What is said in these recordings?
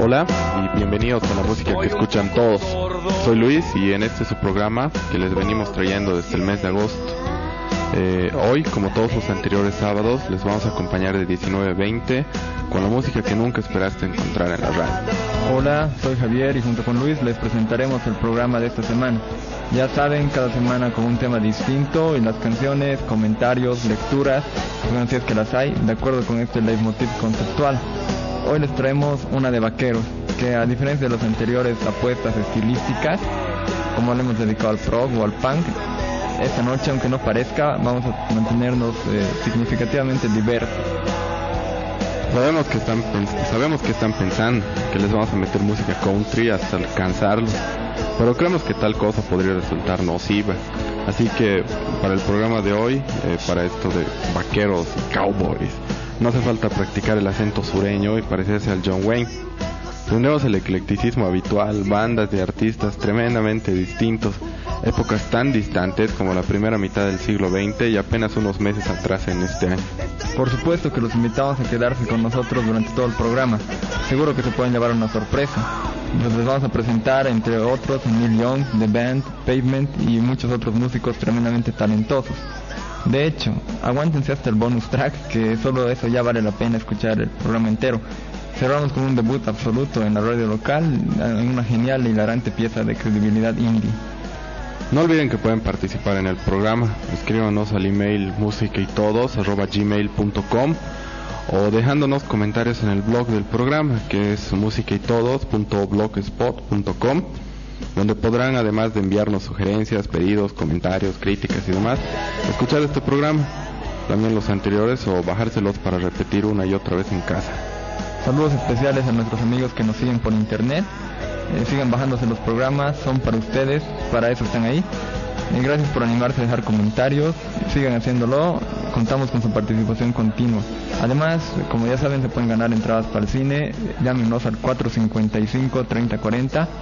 Hola y bienvenidos a la música que escuchan todos. Soy Luis y en este es su programa que les venimos trayendo desde el mes de agosto. Hoy, como todos los anteriores sábados, les vamos a acompañar de 19 a 20 con la música que nunca esperaste encontrar en la radio. Hola, soy Javier y junto con Luis les presentaremos el programa de esta semana. Ya saben, cada semana con un tema distinto y las canciones, comentarios, lecturas, bueno, si es que las hay, de acuerdo con este leitmotiv conceptual. Hoy les traemos una de vaqueros, que a diferencia de las anteriores apuestas estilísticas, como le hemos dedicado al prog o al punk, esta noche, aunque no parezca, vamos a mantenernos significativamente diversos. Sabemos que están pensando que les vamos a meter música country hasta alcanzarlos, pero creemos que tal cosa podría resultar nociva. Así que para el programa de hoy, para esto de vaqueros y cowboys, no hace falta practicar el acento sureño y parecerse al John Wayne. Tendremos el eclecticismo habitual, bandas de artistas tremendamente distintos, épocas tan distantes como la primera mitad del siglo XX y apenas unos meses atrás en este año. Por supuesto que los invitamos a quedarse con nosotros durante todo el programa. Seguro que se pueden llevar una sorpresa. Les vamos a presentar, entre otros, Neil Young, The Band, Pavement y muchos otros músicos tremendamente talentosos. De hecho, aguántense hasta el bonus track, que solo eso ya vale la pena escuchar el programa entero. Cerramos con un debut absoluto en la radio local, en una genial e hilarante pieza de credibilidad indie. No olviden que pueden participar en el programa. Escríbanos al email musicaytodos@gmail.com o dejándonos comentarios en el blog del programa, que es musicaytodos.blogspot.com, donde podrán, además de enviarnos sugerencias, pedidos, comentarios, críticas y demás, escuchar este programa, también los anteriores, o bajárselos para repetir una y otra vez en casa. Saludos especiales a nuestros amigos que nos siguen por internet. Sigan bajándose los programas, son para ustedes, para eso están ahí. Gracias por animarse a dejar comentarios, sigan haciéndolo, contamos con su participación continua. Además, como ya saben, se pueden ganar entradas para el cine. Llámenos al 455-3040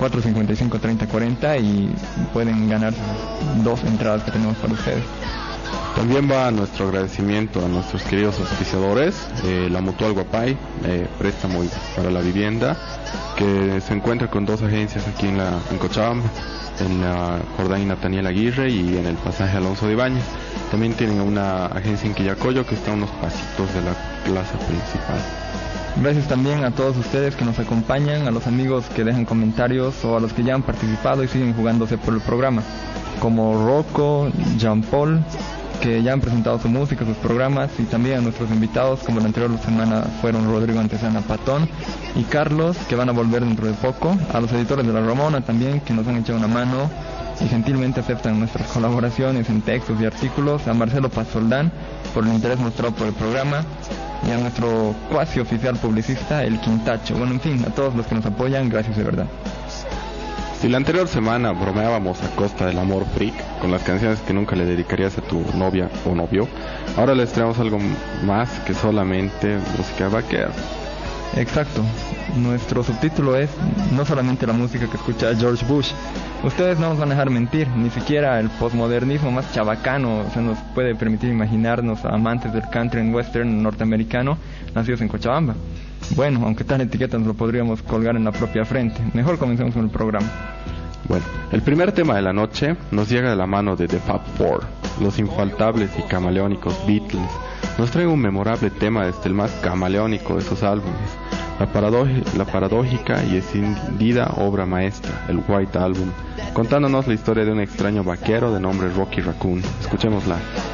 y pueden ganar 2 entradas que tenemos para ustedes. También va nuestro agradecimiento a nuestros queridos auspiciadores, la Mutual Guapay, préstamo para la vivienda, que se encuentra con 2 agencias aquí en Cochabamba, en la Jordán y Nathaniel Aguirre y en el pasaje Alonso de Ibáñez. También tienen una agencia en Quillacollo que está a unos pasitos de la plaza principal. Gracias también a todos ustedes que nos acompañan, a los amigos que dejan comentarios o a los que ya han participado y siguen jugándose por el programa, como Rocco, Jean Paul, que ya han presentado su música, sus programas, y también a nuestros invitados, como la anterior semana fueron Rodrigo Antesana Patón y Carlos, que van a volver dentro de poco, a los editores de La Ramona también, que nos han echado una mano y gentilmente aceptan nuestras colaboraciones en textos y artículos, a Marcelo Pazoldán por el interés mostrado por el programa, y a nuestro cuasi oficial publicista, el Quintacho. Bueno, en fin, a todos los que nos apoyan, gracias de verdad. Si la anterior semana bromeábamos a costa del amor freak con las canciones que nunca le dedicarías a tu novia o novio, ahora les traemos algo más que solamente música vaquera. Exacto, nuestro subtítulo es no solamente la música que escucha George Bush. Ustedes no nos van a dejar mentir, ni siquiera el postmodernismo más chabacano se nos puede permitir imaginarnos a amantes del country and western norteamericano nacidos en Cochabamba. Bueno, aunque tal etiqueta nos lo podríamos colgar en la propia frente. Mejor comencemos con el programa. Bueno, el primer tema de la noche nos llega de la mano de The Fab Four, los infaltables y camaleónicos Beatles. Nos traen un memorable tema desde el más camaleónico de sus álbumes, la paradójica y escindida obra maestra, el White Album, contándonos la historia de un extraño vaquero de nombre Rocky Raccoon. Escuchémosla.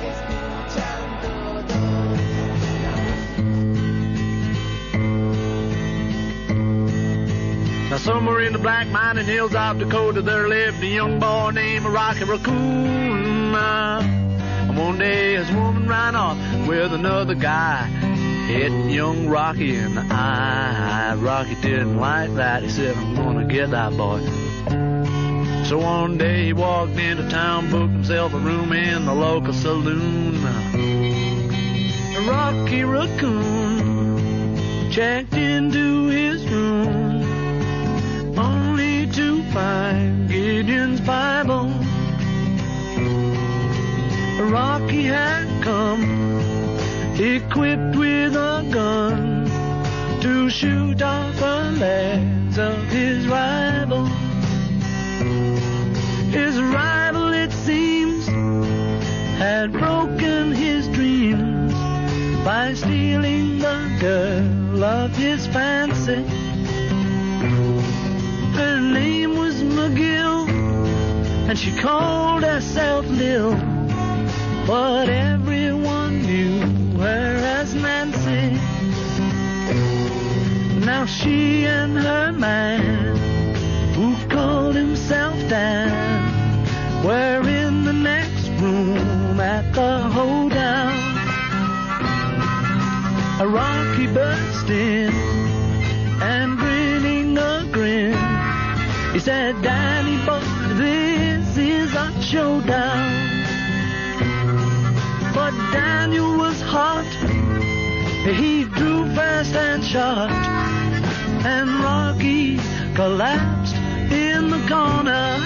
Now somewhere in the black mining hills of Dakota there lived a young boy named Rocky Raccoon. And one day his woman ran off with another guy, hit young Rocky in the eye. Rocky didn't like that, he said, I'm gonna get that boy. So one day he walked into town, booked himself a room in the local saloon. Rocky Raccoon checked into his room, only to find Gideon's Bible. Rocky had come equipped with a gun to shoot off the legs of his rival. His rival, it seems, had broken his dreams by stealing the girl of his fancy. Her name was McGill, and she called herself Lil, but everyone knew her as Nancy. Now she and her man, who called himself Dan, were in the next room at the hoedown. A Rocky burst in, and grinning a grin, he said, Danny boy, this is a showdown. But Daniel was hot, he drew fast and shot, and Rocky collapsed in the corner.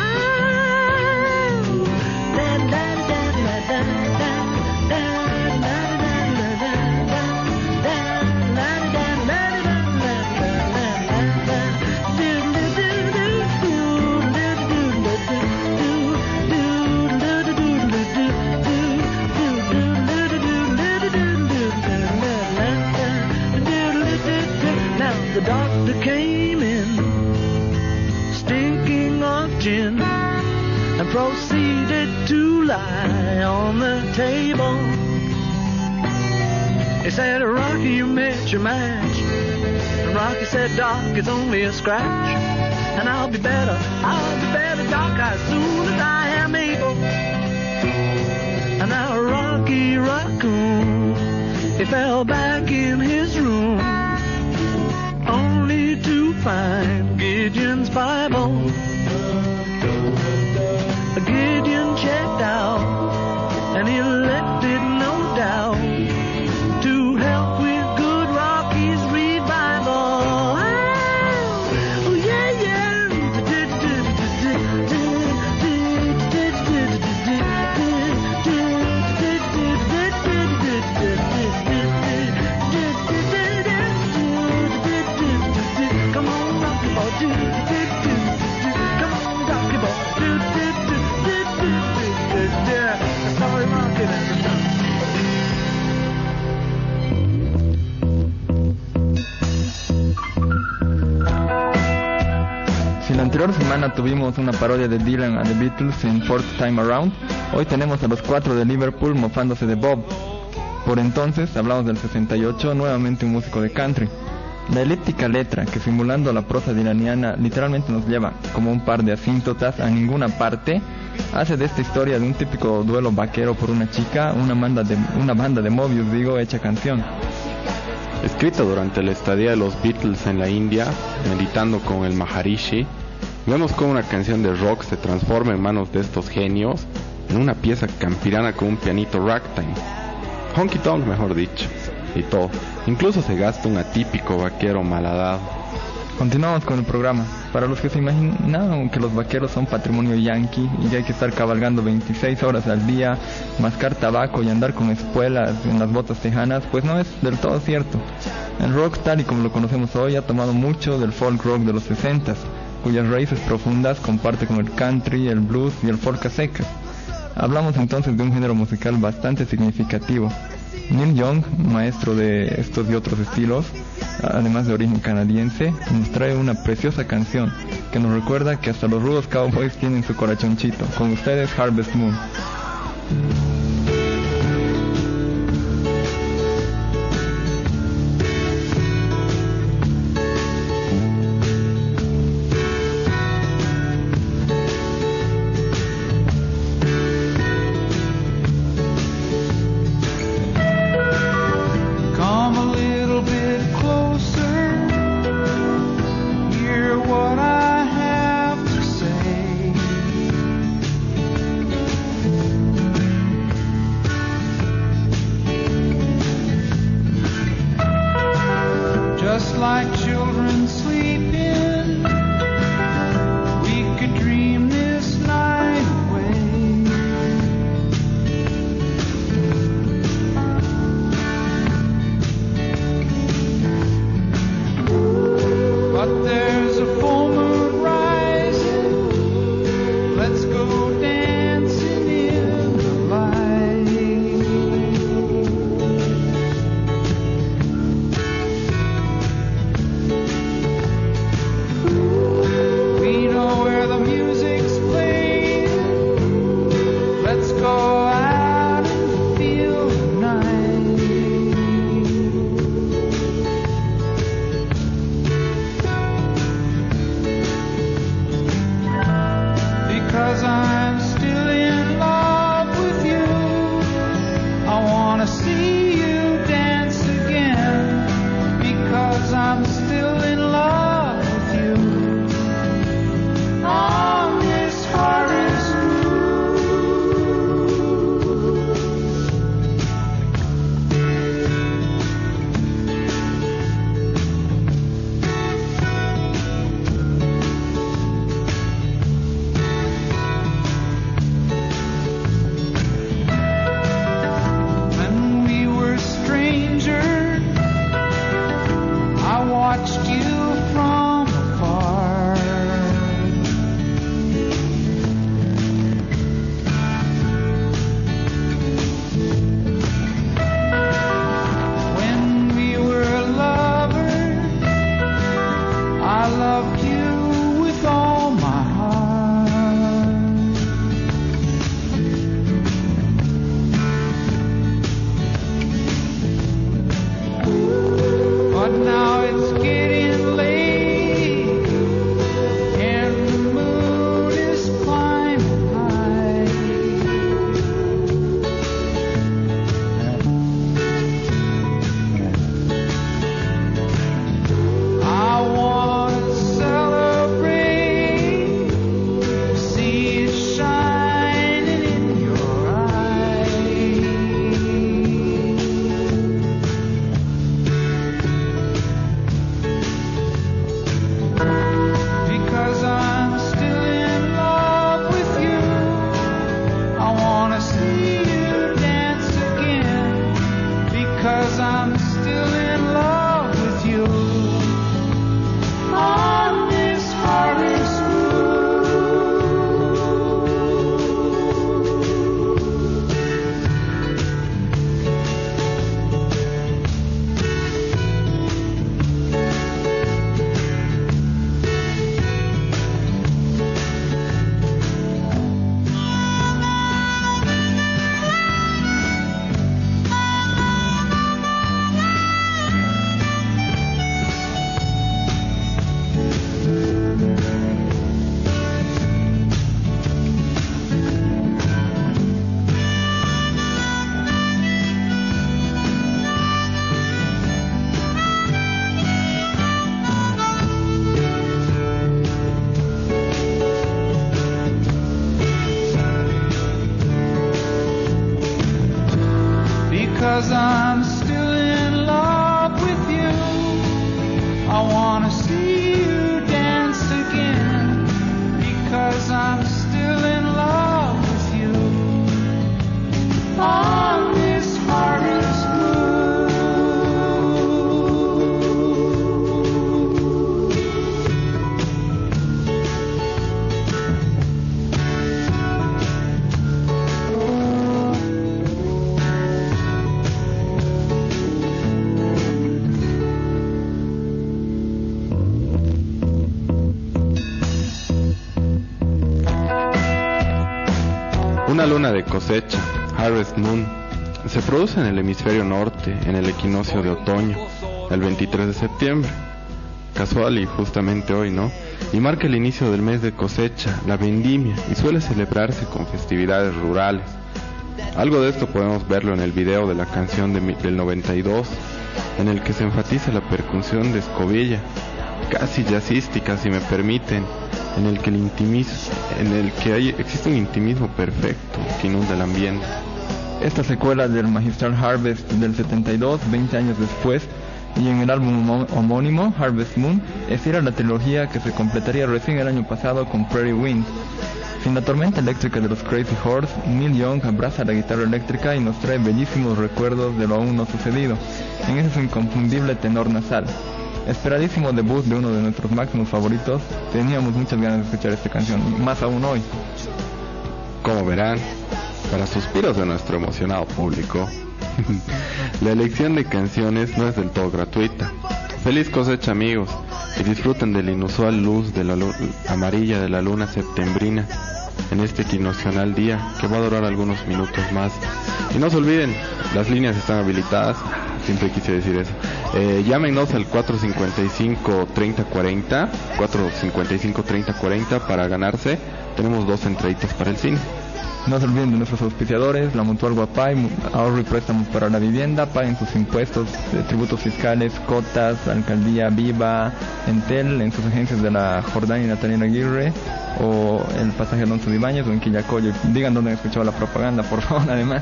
The doctor came in, stinking of gin, and proceeded to lie on the table. He said, Rocky, you met your match. And Rocky said, Doc, it's only a scratch, and I'll be better, Doc, as soon as I am able. And now Rocky Raccoon, he fell back in his room, only to find Gideon's Bible. Gideon checked out, and he left it no doubt to help with good Rocky's revival. Oh yeah, yeah. Come on, Rocky boy, come on, Rocky boy, sorry, Rocky, that's enough. Si la anterior semana tuvimos una parodia de Dylan a The Beatles en Fourth Time Around, hoy tenemos a los 4 de Liverpool mofándose de Bob. Por entonces, hablamos del 68, nuevamente un músico de country. La elíptica letra, que simulando la prosa dylaniana literalmente nos lleva, como un par de asíntotas, a ninguna parte, hace de esta historia de un típico duelo vaquero por una chica, una banda de Mobius, hecha canción. Escrita durante la estadía de los Beatles en la India, meditando con el Maharishi, vemos cómo una canción de rock se transforma en manos de estos genios en una pieza campirana con un pianito ragtime, honky tonk mejor dicho, y todo. Incluso se gasta un atípico vaquero malhadado. Continuamos con el programa. Para los que se imaginaban que los vaqueros son patrimonio yankee y que hay que estar cabalgando 26 horas al día, mascar tabaco y andar con espuelas en las botas tejanas, pues no es del todo cierto. El rock, tal y como lo conocemos hoy, ha tomado mucho del folk rock de los 60s, cuyas raíces profundas comparte con el country, el blues y el folk a secas. Hablamos entonces de un género musical bastante significativo. Neil Young, maestro de estos y otros estilos, además de origen canadiense, nos trae una preciosa canción que nos recuerda que hasta los rudos cowboys tienen su corazoncito. Con ustedes, Harvest Moon. because I'm still in love with you. I wanna see you dance again because I'm still in love with you. On this harvest Una luna de cosecha, Harvest Moon, se produce en el hemisferio norte en el equinoccio de otoño, el 23 de septiembre. Casual y justamente hoy, ¿no? Y marca el inicio del mes de cosecha, la vendimia, y suele celebrarse con festividades rurales. Algo de esto podemos verlo en el video de la canción del 92, en el que se enfatiza la percusión de escobilla, casi jazzística si me permiten, en el que existe un intimismo perfecto que inunda el ambiente. Esta secuela del magistral Harvest del 72, 20 años después, y en el álbum homónimo, Harvest Moon, era la trilogía que se completaría recién el año pasado con Prairie Wind. Sin la tormenta eléctrica de los Crazy Horse, Neil Young abraza la guitarra eléctrica y nos trae bellísimos recuerdos de lo aún no sucedido, en ese inconfundible tenor nasal. Esperadísimo debut de uno de nuestros máximos favoritos, teníamos muchas ganas de escuchar esta canción, más aún hoy. Como verán, para suspiros de nuestro emocionado público, la elección de canciones no es del todo gratuita. Feliz cosecha, amigos, y disfruten de la inusual luz de la amarilla de la luna septembrina en este equinoccional día que va a durar algunos minutos más. Y no se olviden, las líneas están habilitadas, siempre quise decir eso. Llámenos al 455-3040, 455-3040 para ganarse. Tenemos 2 entraditas para el cine. No se olviden de nuestros auspiciadores, la Mutual Guapay, ahorro y préstamos para la vivienda, paguen sus impuestos, tributos fiscales, cotas, Alcaldía Viva, Entel, en sus agencias de la Jordán y Natalia Aguirre, o el pasaje Alonso de Ibáñez, o en Quillacoyo. Digan dónde han escuchado la propaganda, por favor, además.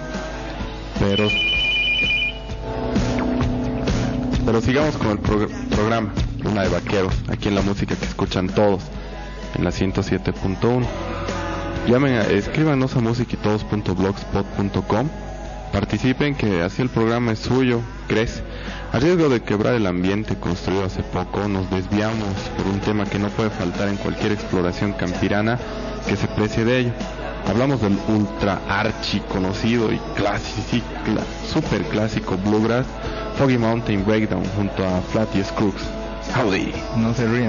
Pero sigamos con el programa Luna de Vaqueros, aquí en la música que escuchan todos, en la 107.1. Escríbanos a musiquitodos.blogspot.com. Participen, que así el programa es suyo, crece. A riesgo de quebrar el ambiente construido hace poco, nos desviamos por un tema que no puede faltar en cualquier exploración campirana que se precie de ello. Hablamos del ultra archi conocido y super clásico bluegrass Foggy Mountain Breakdown junto a Flatty Scruggs. Howdy. No se rían.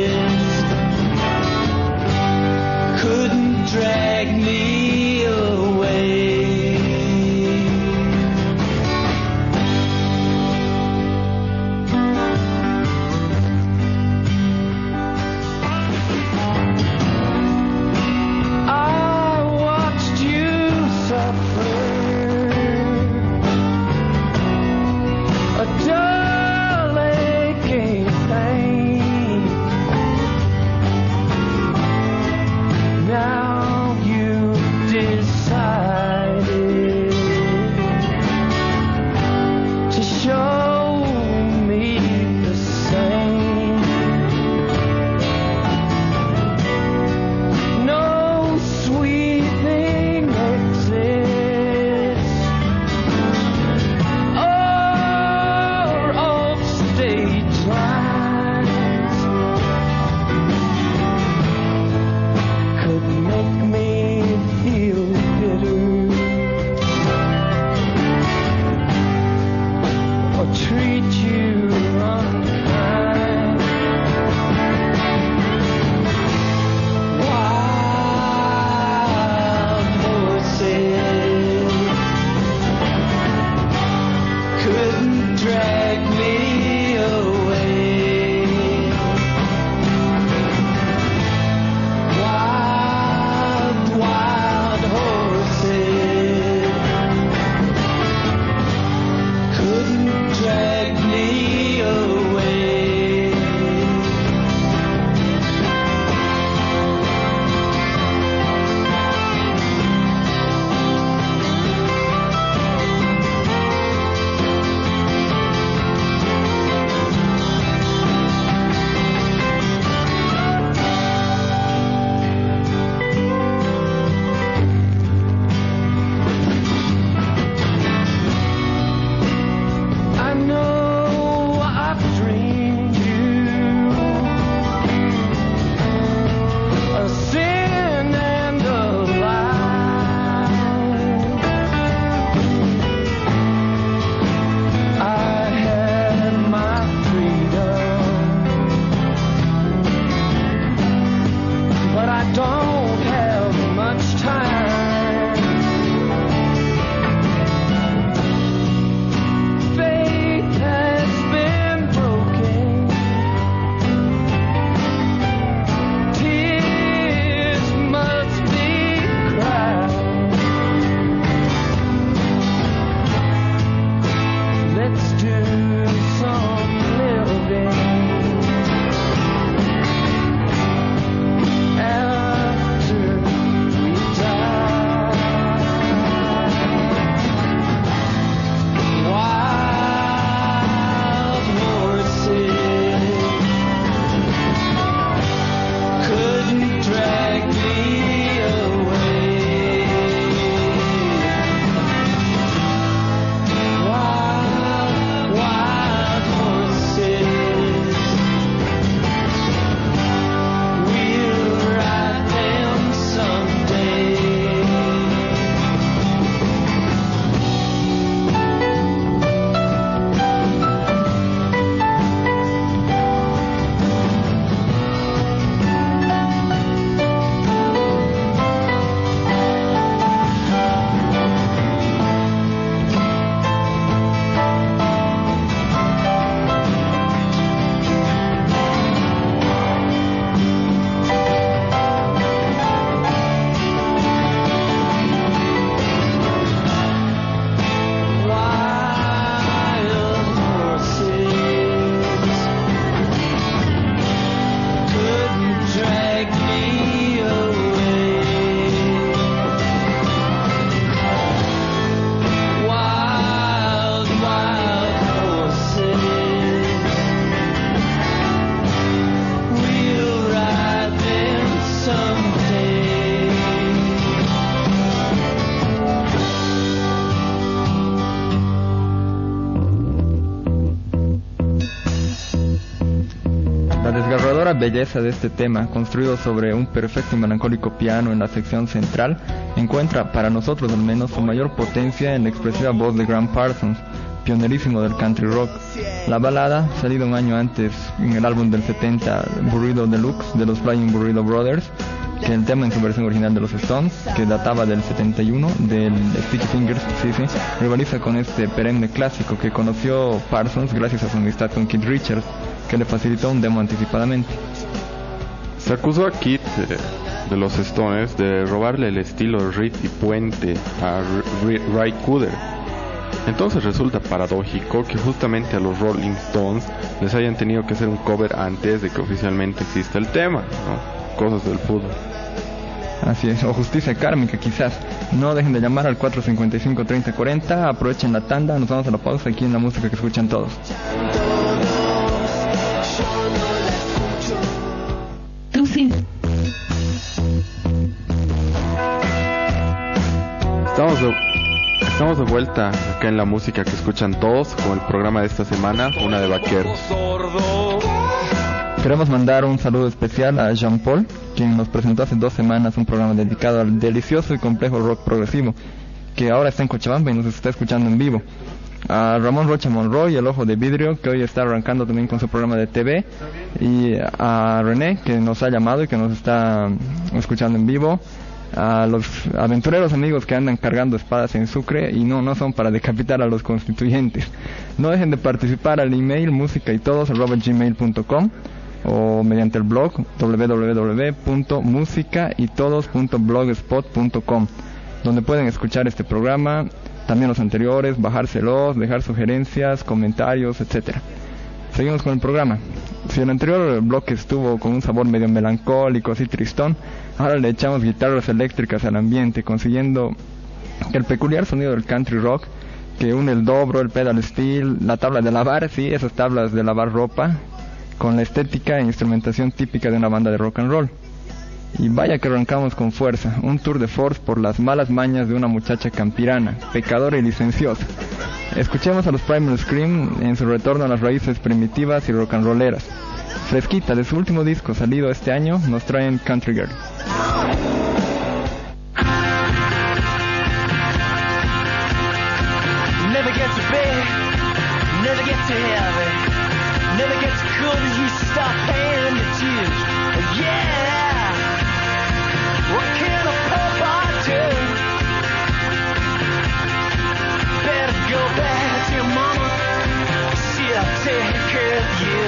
pura belleza de este tema, construido sobre un perfecto y melancólico piano en la sección central, encuentra, para nosotros al menos, su mayor potencia en la expresiva voz de Graham Parsons, pionerísimo del country rock. La balada, salida un año antes en el álbum del 70, Burrito Deluxe, de los Flying Burrito Brothers, que el tema en su versión original de los Stones, que databa del 71, del Sticky Fingers, rivaliza con este perenne clásico que conoció Parsons gracias a su amistad con Keith Richards, que le facilitó un demo anticipadamente. Se acusó a Keith de los Stones de robarle el estilo Reed y Puente a Ray Cooder. Entonces resulta paradójico que justamente a los Rolling Stones les hayan tenido que hacer un cover antes de que oficialmente exista el tema, ¿no? Cosas del fútbol. Así es, o justicia kármica quizás. No dejen de llamar al 455-3040, aprovechen la tanda, nos vamos a la pausa aquí en la música que escuchan todos. Tú sí. Estamos de vuelta acá en la música que escuchan todos con el programa de esta semana, Una de Vaqueros. Queremos mandar un saludo especial a Jean Paul, quien nos presentó hace 2 semanas un programa dedicado al delicioso y complejo rock progresivo, que ahora está en Cochabamba y nos está escuchando en vivo. A Ramón Rocha Monroy, el Ojo de Vidrio, que hoy está arrancando también con su programa de TV, y a René, que nos ha llamado y que nos está escuchando en vivo. A los aventureros amigos que andan cargando espadas en Sucre y no son para decapitar a los constituyentes. No dejen de participar al email musicaitodos@gmail.com o mediante el blog www.musicaytodos.blogspot.com, donde pueden escuchar este programa, también los anteriores, bajárselos, dejar sugerencias, comentarios, etcétera. Seguimos con el programa. Si el anterior bloque estuvo con un sabor medio melancólico, así tristón, ahora le echamos guitarras eléctricas al ambiente, consiguiendo que el peculiar sonido del country rock, que une el dobro, el pedal steel, la tabla de lavar, sí, esas tablas de lavar ropa, con la estética e instrumentación típica de una banda de rock and roll. Y vaya que arrancamos con fuerza, un tour de force por las malas mañas de una muchacha campirana, pecadora y licenciosa. Escuchemos a los Primal Scream en su retorno a las raíces primitivas y rock and rolleras. Fresquita de su último disco salido este año, nos traen Country Girl. Never get to bed, never get to heaven, never get to cool as you stop paying the dues. Yeah, what can a poor boy do? Better go back to your mama, she'll take care of you.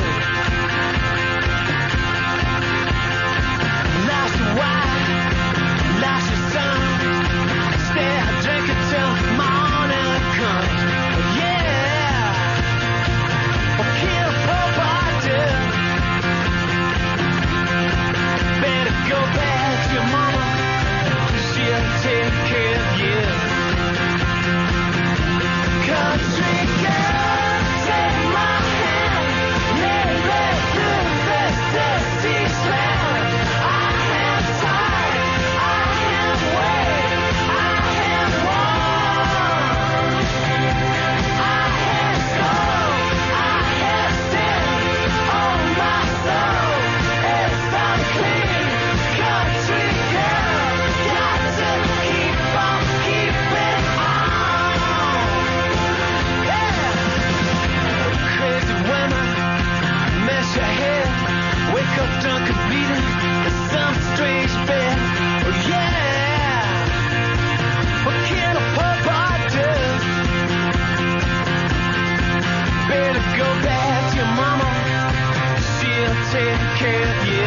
Life's a wife, life's a son, stay out drinking till morning comes. Yeah, what can a poor boy do? Better go back to your mama, she'll take care of you. Country girl, take my hand, let me through this dusty land. I am tired, I am weak, I am worn. I am cold, I am sin, oh my soul is unclean. Country girl, got to keep on keeping on. Crazy women, mess your head, wake up drunk and beating in some strange bed. Oh yeah, what can a poor boy do? Better go back to your mama, she'll take care of you.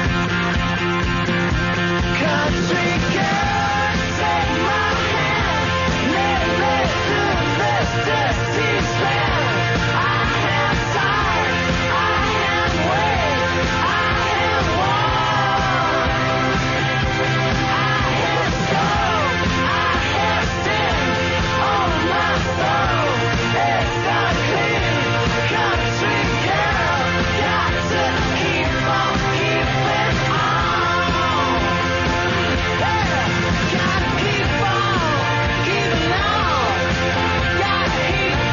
Country girl, take my hand, let me through this dusty land. I am tired, I am weak, I am worn. I am cold, I am sin, oh my soul is unclean. Country girl, got to keep on keeping on. Yeah, gotta keep on keeping on. Gotta keep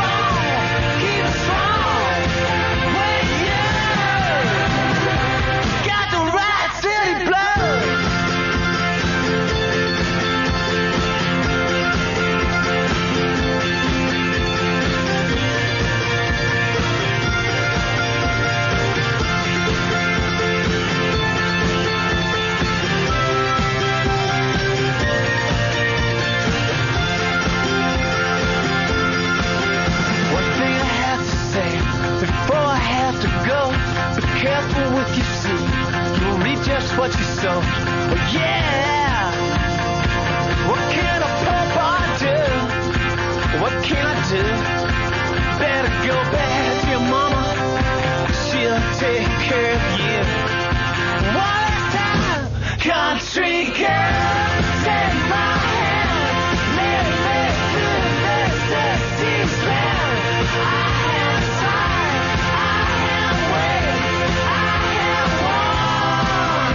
look you see, you'll reap just what you sow. Oh yeah. What can a poor boy do? What can I do? Better go back to your mama. She'll take care of you. One last time, country girl, take my hand. Let me through this dusty land. I am tired, I am weak, I am worn.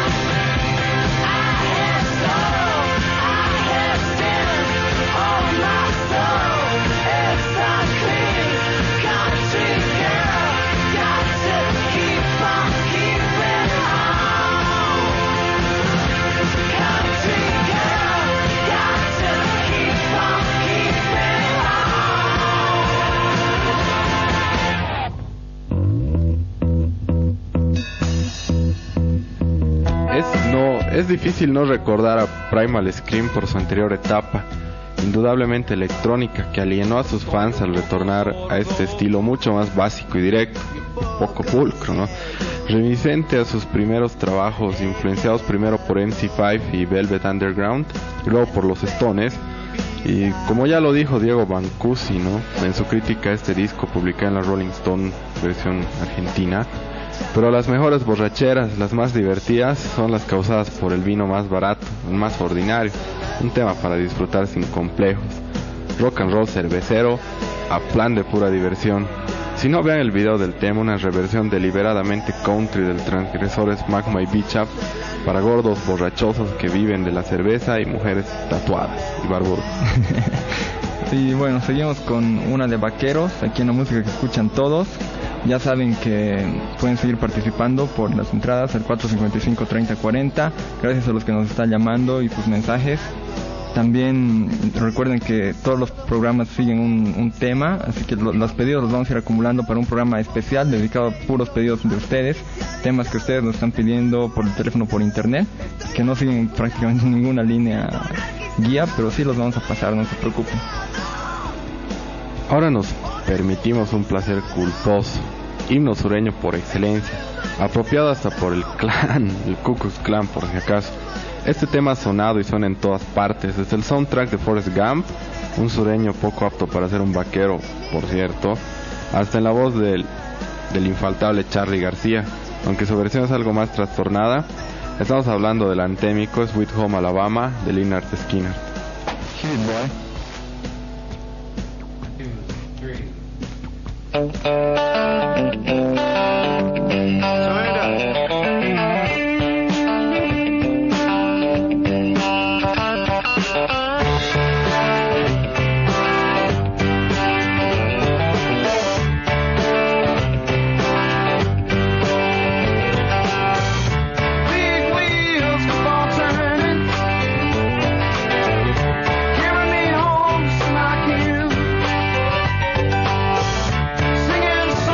I have sorrow, I have sin. Oh, my soul is unclean. Country girl, got to keep on keeping on. Country girl, got to keep on keeping Es difícil no recordar a Primal Scream por su anterior etapa, indudablemente electrónica, que alienó a sus fans al retornar a este estilo mucho más básico y directo, poco pulcro, ¿no? Reminiscente a sus primeros trabajos, influenciados primero por MC5 y Velvet Underground, y luego por los Stones. Y como ya lo dijo Diego Bancusi, ¿no?, en su crítica a este disco publicada en la Rolling Stone versión argentina, pero las mejores borracheras, las más divertidas, son las causadas por el vino más barato, el más ordinario, un tema para disfrutar sin complejos, rock and roll cervecero a plan de pura diversión. Si no, vean el video del tema, una reversión deliberadamente country del transgresor Smack My Bitch Up para gordos borrachosos que viven de la cerveza y mujeres tatuadas y barbudos. Y bueno, seguimos con una de Vaqueros, aquí en la música que escuchan todos. Ya saben que pueden seguir participando por las entradas al 455-3040. Gracias a los que nos están llamando y sus mensajes. También recuerden que todos los programas siguen un tema, así que los pedidos los vamos a ir acumulando para un programa especial dedicado a puros pedidos de ustedes, temas que ustedes nos están pidiendo por el teléfono, por internet, que no siguen prácticamente ninguna línea guía, pero sí los vamos a pasar, no se preocupen. Ahora nos permitimos un placer culposo, himno sureño por excelencia, apropiado hasta por el clan, el Ku Klux Klan por si acaso. Este tema ha sonado y suena en todas partes, desde el soundtrack de Forrest Gump, un sureño poco apto para ser un vaquero, por cierto, hasta en la voz del infaltable Charly García, aunque su versión es algo más trastornada. Estamos hablando del antémico Sweet Home Alabama de Lynyrd Skynyrd. Singing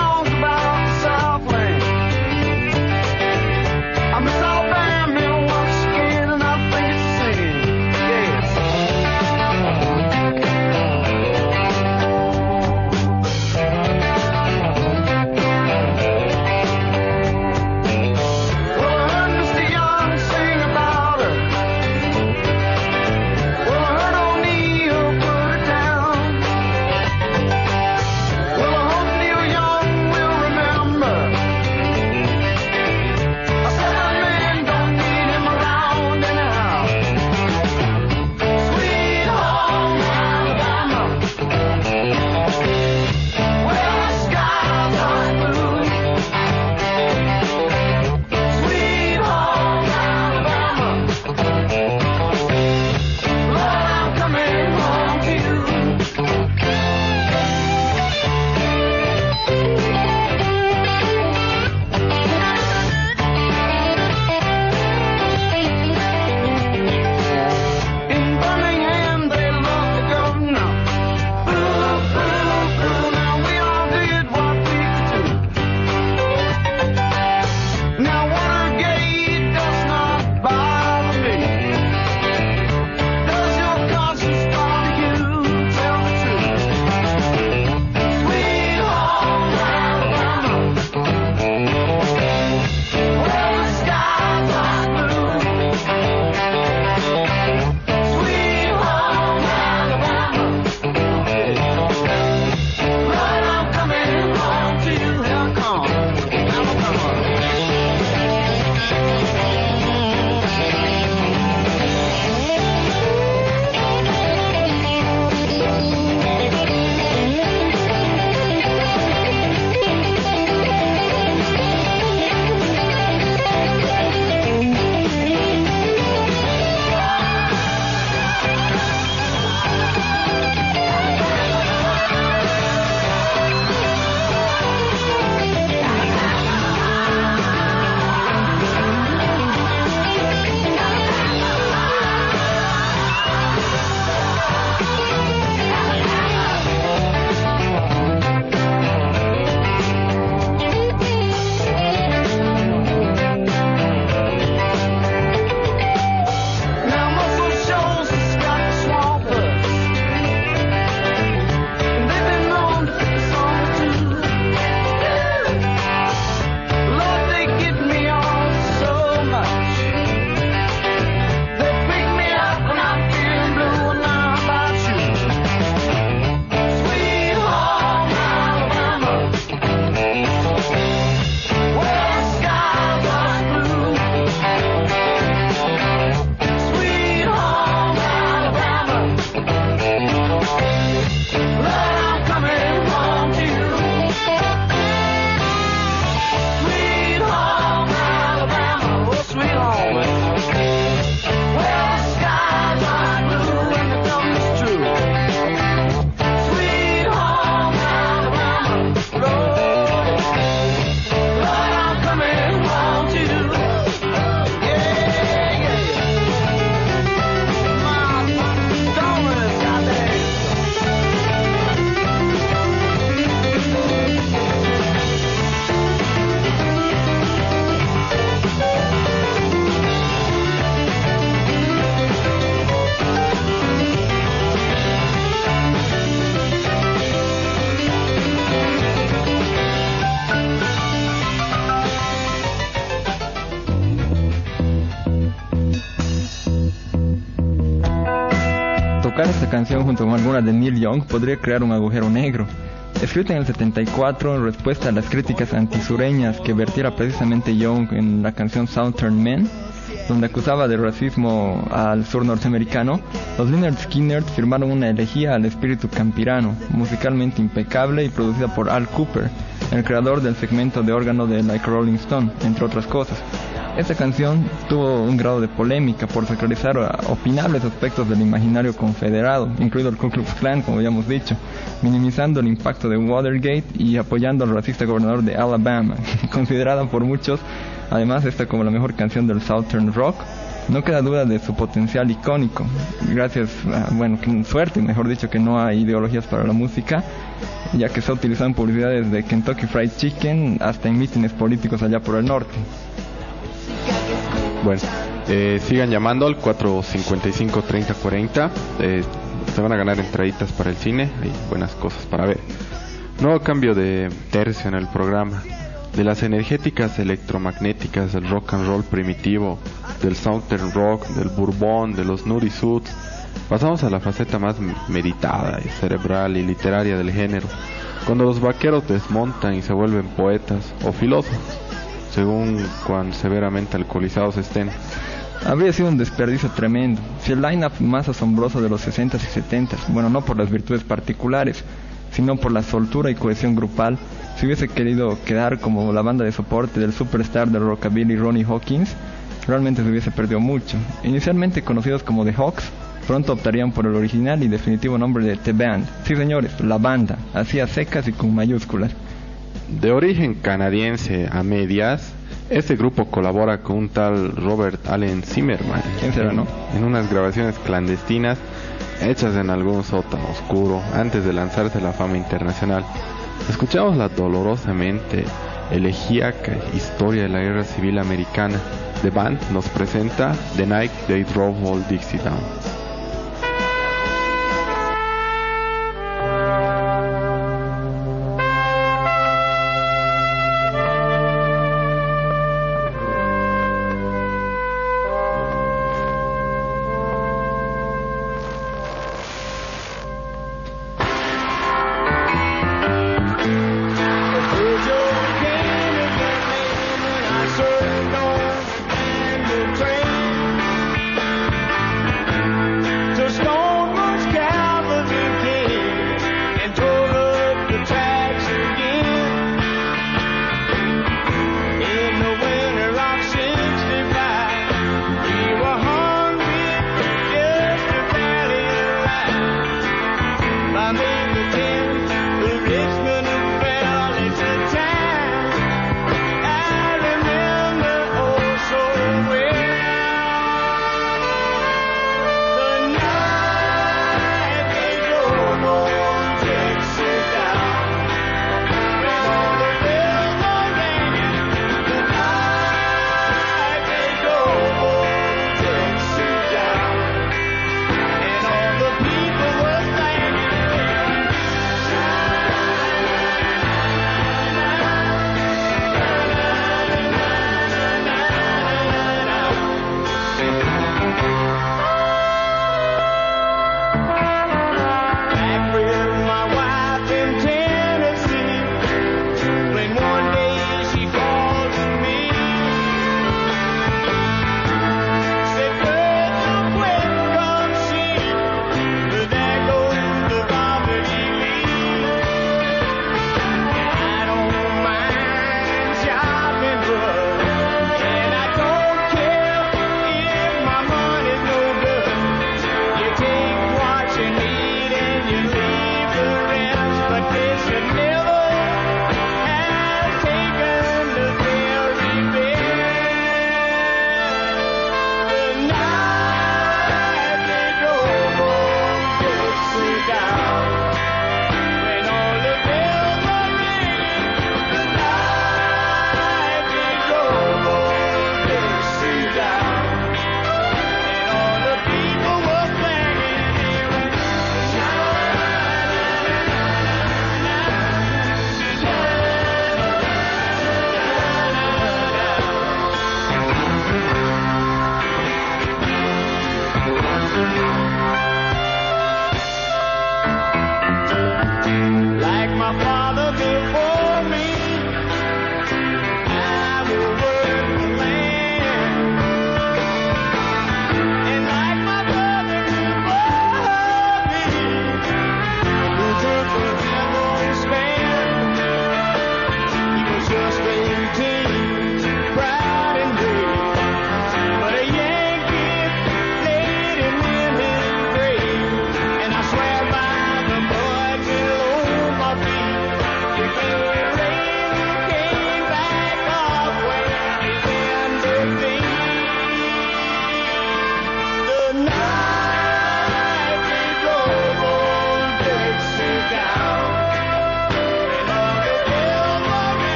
Tocar esta canción junto con alguna de Neil Young podría crear un agujero negro. Escrita en el 74 en respuesta a las críticas antisureñas que vertiera precisamente Young en la canción Southern Men, donde acusaba de racismo al sur norteamericano, los Lynyrd Skynyrd firmaron una elegía al espíritu campirano, musicalmente impecable y producida por Al Kooper, el creador del segmento de órgano de Like a Rolling Stone, entre otras cosas. Esta canción tuvo un grado de polémica por sacralizar opinables aspectos del imaginario confederado, incluido el Ku Klux Klan, como ya hemos dicho, minimizando el impacto de Watergate y apoyando al racista gobernador de Alabama, considerada por muchos, además, esta como la mejor canción del Southern Rock. No queda duda de su potencial icónico, gracias a, suerte, mejor dicho, que no hay ideologías para la música, ya que se ha utilizado en publicidades de Kentucky Fried Chicken hasta en mítines políticos allá por el norte. Bueno, sigan llamando al 455-3040. Se van a ganar entraditas para el cine. Hay buenas cosas para ver. Nuevo cambio de tercio en el programa. De las energéticas electromagnéticas del rock and roll primitivo, del southern rock, del bourbon, de los nudie suits, pasamos a la faceta más meditada y cerebral y literaria del género, cuando los vaqueros desmontan y se vuelven poetas o filósofos, según cuán severamente alcoholizados estén. Habría sido un desperdicio tremendo si el line-up más asombroso de los 60s y 70s, no por las virtudes particulares, sino por la soltura y cohesión grupal, si hubiese querido quedar como la banda de soporte del superstar del rockabilly Ronnie Hawkins, realmente se hubiese perdido mucho. Inicialmente conocidos como The Hawks, pronto optarían por el original y definitivo nombre de The Band. Sí, señores, la banda, así a secas y con mayúsculas. De origen canadiense a medias, este grupo colabora con un tal Robert Allen Zimmerman. ¿Quién será, no? En unas grabaciones clandestinas hechas en algún sótano oscuro antes de lanzarse a la fama internacional. Escuchamos la dolorosamente elegíaca historia de la guerra civil americana. The Band nos presenta The Night They Drove Old Dixie Down.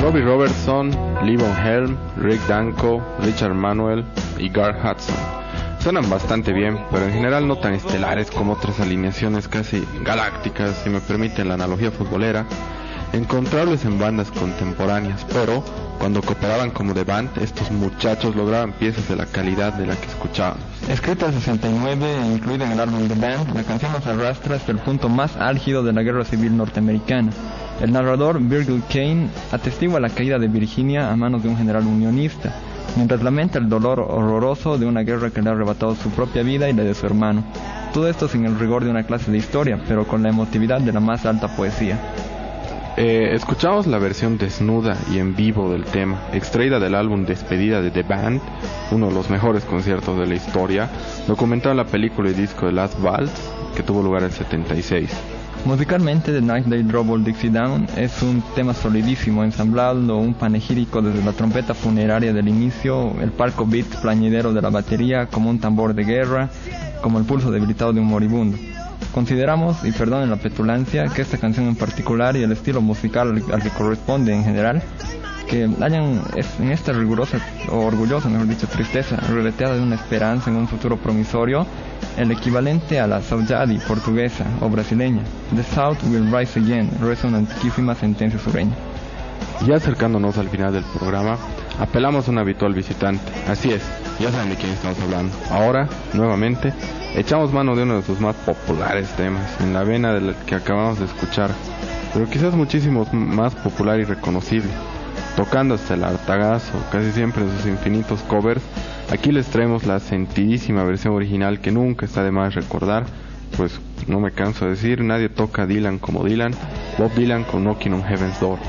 Robbie Robertson, Levon Helm, Rick Danko, Richard Manuel y Gar Hudson. Suenan bastante bien, pero en general no tan estelares como otras alineaciones casi galácticas, si me permiten la analogía futbolera, encontrables en bandas contemporáneas, pero cuando cooperaban como The Band, estos muchachos lograban piezas de la calidad de la que escuchábamos. Escrita en 69 e incluida en el álbum The Band, la canción nos arrastra hasta el punto más álgido de la Guerra Civil norteamericana. El narrador Virgil Kane atestigua la caída de Virginia a manos de un general unionista, mientras lamenta el dolor horroroso de una guerra que le ha arrebatado su propia vida y la de su hermano. Todo esto sin el rigor de una clase de historia, pero con la emotividad de la más alta poesía. Escuchamos la versión desnuda y en vivo del tema, extraída del álbum Despedida de The Band, uno de los mejores conciertos de la historia, documentado en la película y disco de Last Waltz, que tuvo lugar en 76. Musicalmente, The Night They Drove Dixie Down es un tema solidísimo, ensamblando un panegírico desde la trompeta funeraria del inicio, el palco beat plañidero de la batería como un tambor de guerra, como el pulso debilitado de un moribundo. Consideramos, y perdonen la petulancia, que esta canción en particular y el estilo musical al que corresponde en general, que hayan en esta rigurosa, o orgullosa, mejor dicho, tristeza, revesteada de una esperanza en un futuro promisorio, el equivalente a la saudade portuguesa o brasileña. The South will rise again, reza una antiquísima sentencia sureña. Ya acercándonos al final del programa, apelamos a un habitual visitante. Así es, ya saben de quién estamos hablando. Ahora, nuevamente, echamos mano de uno de sus más populares temas, en la vena del que acabamos de escuchar, pero quizás muchísimo más popular y reconocible. Tocando hasta el hartagazo, casi siempre en sus infinitos covers, aquí les traemos la sentidísima versión original que nunca está de más recordar, pues no me canso de decir, nadie toca a Dylan como Dylan, Bob Dylan con Knocking on Heaven's Door.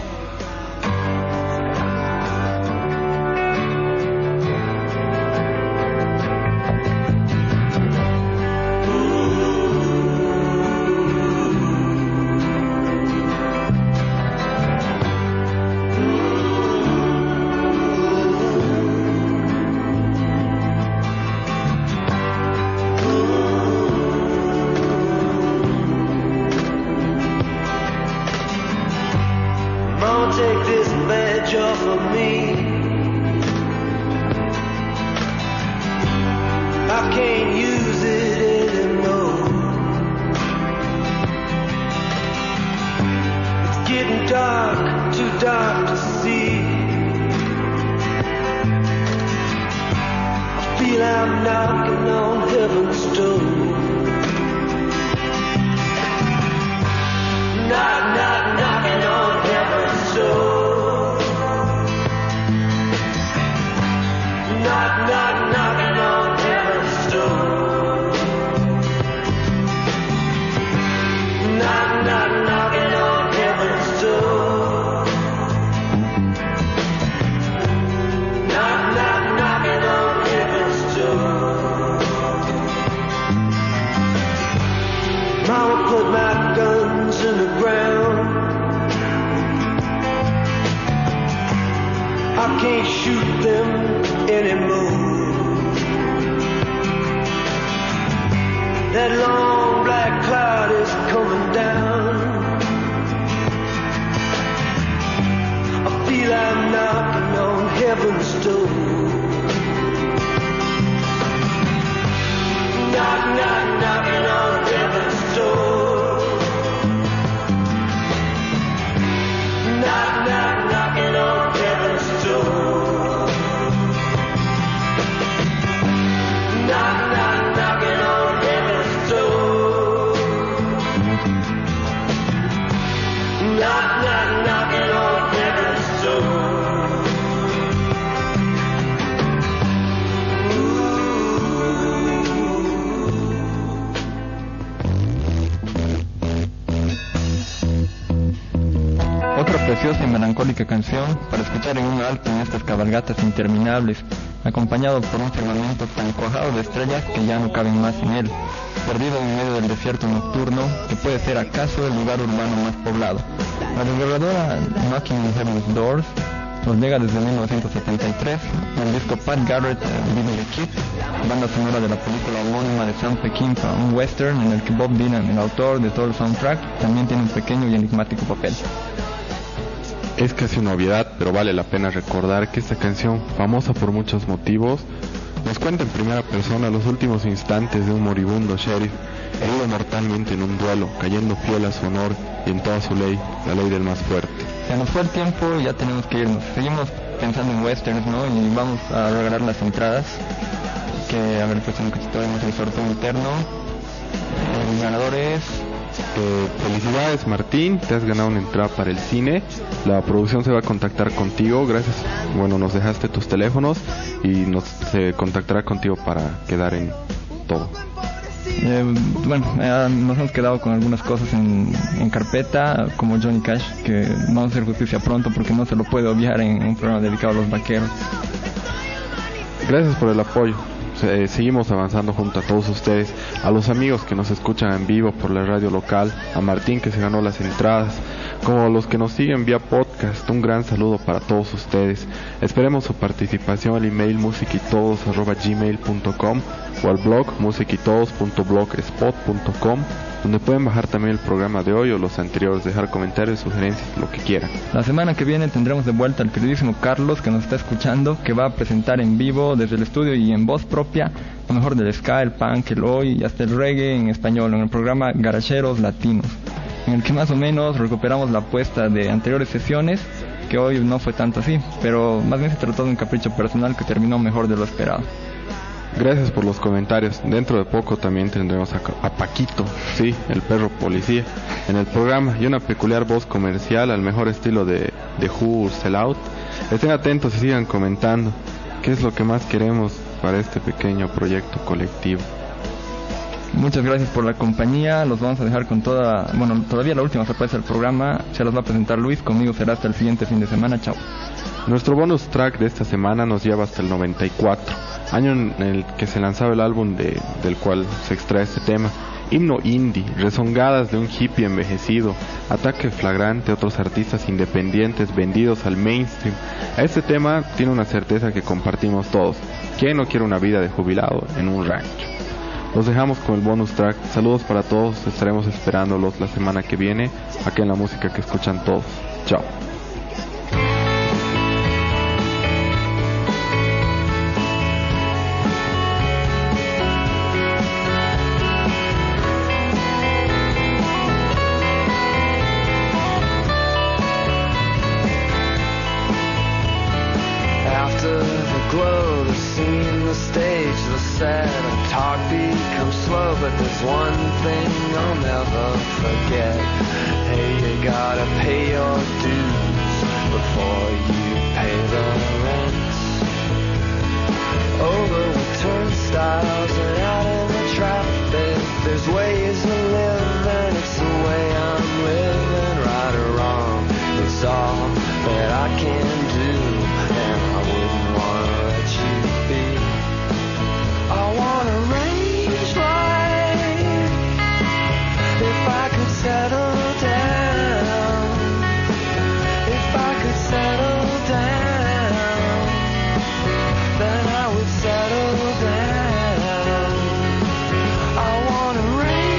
Take this badge off of me. I can't use it anymore. It's getting dark, too dark to see. I feel I'm knocking on heaven's door. Knock, knock, knocking on heaven's door. Knock, knock, knocking on heaven's door. Knock, knock, knocking on heaven's door. Knock, knock, knocking on heaven's door. Mama put my guns in the ground. I can't shoot them anymore. That long black cloud is coming down. I feel I'm knocking on heaven's door. Knock, knock, knocking on heaven's door. Knock, knock, knocking on heaven's door. Knock, knock, knocking on heaven's door. Knock, knock, knocking on heaven's door. Otra preciosa y melancólica canción para escuchar en un alto en estas cabalgatas interminables, acompañado por un firmamento tan cuajado de estrellas que ya no caben más en él, perdido en medio del desierto nocturno que puede ser acaso el lugar urbano más poblado. La desgarradora Knocking on Heaven's Doors nos llega desde 1973, el disco Pat Garrett, Living the Kid, banda sonora de la película homónima de Sam Peckinpah, un western en el que Bob Dylan, el autor de todo el soundtrack, también tiene un pequeño y enigmático papel. Es casi una obviedad, pero vale la pena recordar que esta canción, famosa por muchos motivos, nos cuenta en primera persona los últimos instantes de un moribundo sheriff, herido mortalmente en un duelo, cayendo fiel a su honor y en toda su ley, la ley del más fuerte. Se nos fue el tiempo y ya tenemos que irnos. Seguimos pensando en westerns, ¿no? Y vamos a regalar las entradas. Que, a ver, pues en que tenemos el sorteo interno. El ganador es... Felicidades Martín, te has ganado una entrada para el cine. La producción se va a contactar contigo, gracias, bueno, nos dejaste tus teléfonos y se contactará contigo para quedar en todo. Nos hemos quedado con algunas cosas en carpeta, como Johnny Cash, que vamos a hacer justicia pronto porque no se lo puede obviar en un programa dedicado a los vaqueros. Gracias por el apoyo. Seguimos avanzando junto a todos ustedes, a los amigos que nos escuchan en vivo por la radio local, a Martín que se ganó las entradas, como a los que nos siguen vía podcast. Un gran saludo para todos ustedes. Esperemos su participación al email musicytodos@gmail.com o al blog musicytodos.blogspot.com, donde pueden bajar también el programa de hoy o los anteriores, dejar comentarios, sugerencias, lo que quieran. La semana que viene tendremos de vuelta al queridísimo Carlos, que nos está escuchando, que va a presentar en vivo desde el estudio y en voz propia lo mejor del ska, el punk, el oi y hasta el reggae en español en el programa Garacheros Latinos, en el que más o menos recuperamos la apuesta de anteriores sesiones, que hoy no fue tanto así, pero más bien se trató de un capricho personal que terminó mejor de lo esperado. Gracias por los comentarios. Dentro de poco también tendremos a Paquito, sí, el perro policía, en el programa, y una peculiar voz comercial al mejor estilo de Who Sell Out. Estén atentos y sigan comentando qué es lo que más queremos para este pequeño proyecto colectivo. Muchas gracias por la compañía. Los vamos a dejar con todavía la última sorpresa del programa se los va a presentar Luis. Conmigo será hasta el siguiente fin de semana. Chao. Nuestro bonus track de esta semana nos lleva hasta el 94, año en el que se lanzaba el álbum del cual se extrae este tema. Himno indie, rezongadas de un hippie envejecido, ataque flagrante a otros artistas independientes vendidos al mainstream. A este tema tiene una certeza que compartimos todos: ¿quién no quiere una vida de jubilado en un rancho? Los dejamos con el bonus track. Saludos para todos, estaremos esperándolos la semana que viene aquí en La Música que Escuchan Todos. Chao. But there's one thing I'll never forget. Hey, you gotta pay your dues before you pay the rent. Over the turnstiles and out in the traffic, there's ways to live, and it's the way I'm living. Right or wrong, it's all that I can do, and I wouldn't wanna let you be. I wanna range life if I could settle down, if I could settle down, then I would settle down. I wanna range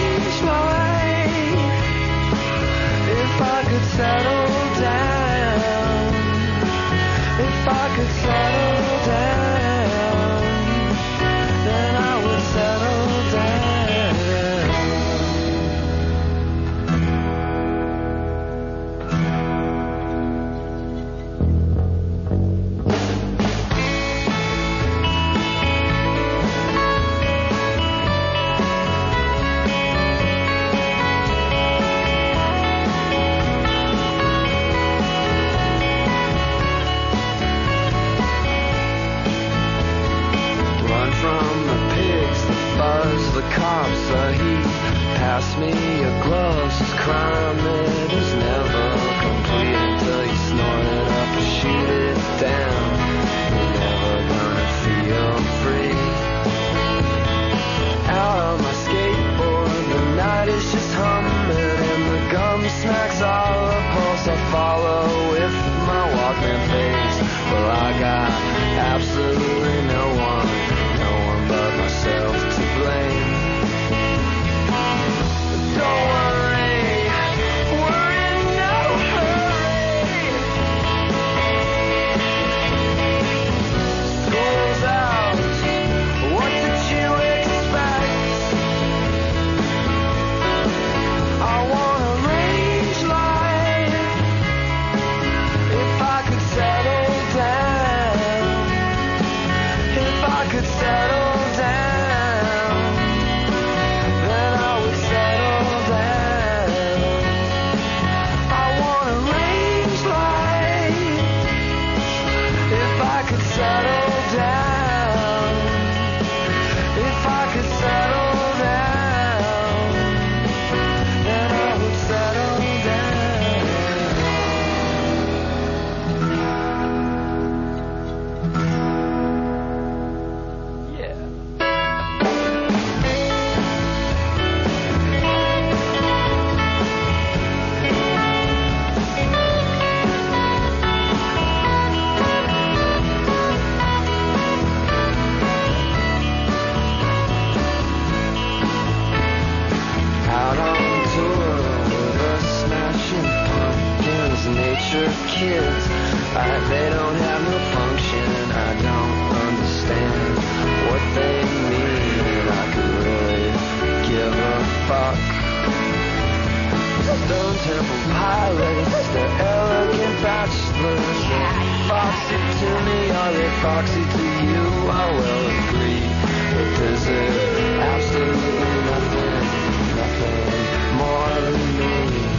culture kids. They don't have no function. I don't understand what they mean. I could really give a fuck. Stone Temple Pilots, they're elegant bachelors. They're foxy to me, are they foxy to you? I will agree, but there's absolutely nothing more than me.